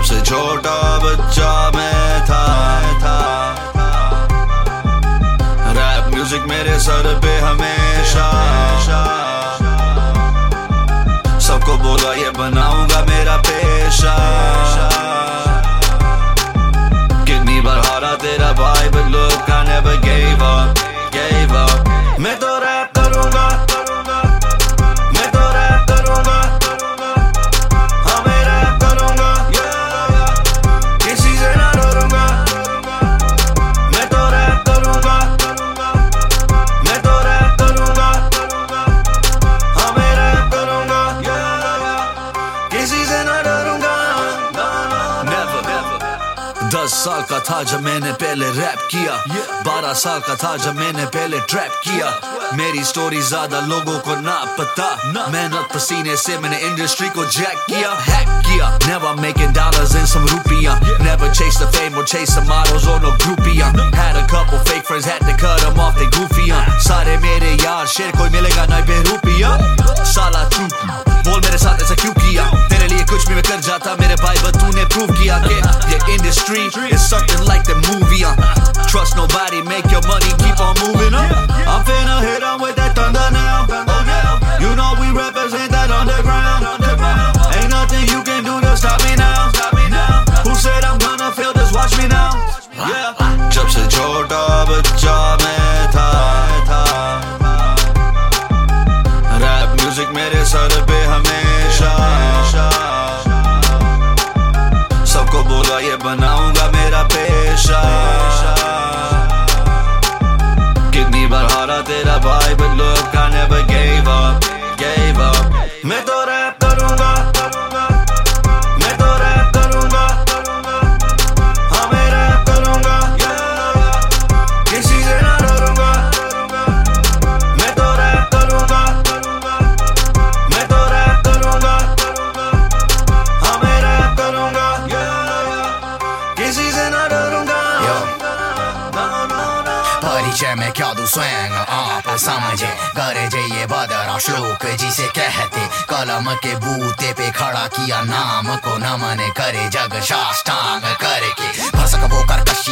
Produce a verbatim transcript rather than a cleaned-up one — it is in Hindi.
से छोटा बच्चा मैं था, था। रैप म्यूजिक मेरे सर पे हमेशा, सबको बोला ये बनाऊंगा मेरा पेशा। कितनी बार हारा तेरा भाई, but look I never gave up, gave up। मैं तो रैप करूंगा, मैं तो रैप करूंगा, हाँ मैं रैप करूंगा, किसी से ना डरूंगा। मैं तो रैप करूंगा, मैं तो रैप करूंगा, हाँ मैं रैप करूंगा, किसी से ना डरूंगा। Never, never। दस साल का था जब मैंने पहले रैप किया, बारह साल का था जब मैंने पहले ट्रैप किया। मेरी स्टोरी ज्यादा लोगों को ना पता, मेहनत पसीने से मैंने इंडस्ट्री को जैक किया, हैक किया। Never making dollars in some रुपया, never chase the fame or chase the models or no groupiया। Had a couple fake friends, had to cut them off, they goofiया। सारे मेरे यार शेर, कोई मिलेगा ना बेरुपया। साला तू बोल मेरे साथ ऐसा क्यों किया, तेरे लिए कुछ भी मैं कर जाता मेरे भाई, but तूने प्रूव किया कि ये industry is something like the movie। uh. Trust nobody, make your money, keep on moving up। I'm finna hit on with that thunder now, you know we represent that underground। Ain't nothing you can do to stop me now, who said I'm gonna fail, just watch me now। yeah। जब से छोटा बच्चा मैं था, था। रैप म्यूजिक मेरे सर पे हमेशा, सबको बोला ये बनाऊंगा मेरा पेशा। कितनी बार हारा तेरा भाई, but look I never gave up, gave up। मैं तो रैप करूंगा, मैं तो रैप करूंगा, हाँ मैं रैप करूंगा, किसी से ना डरूंगा। मैं तो रैप करूंगा, मैं तो रैप करूंगा, हाँ मैं रैप करूंगा, किसी से ना डरूंगा। परिचय में क्या दूं स्वयं आप समझे, करे जे ये बदरा श्लोक जिसे कहते, कलम के बूते पे खड़ा किया नाम को नमन, करे जग साष्टांग करके। भसक वो कर्कश